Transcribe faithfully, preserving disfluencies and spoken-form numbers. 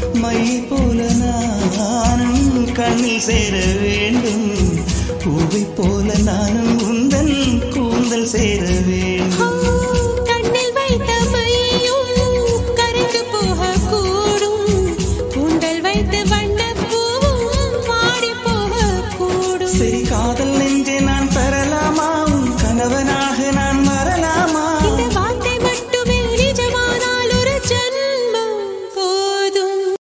my போல நானும் கண்ணில் சேர வேண்டும் பூவை போல நானும் உந்தன் கூந்தல் சேர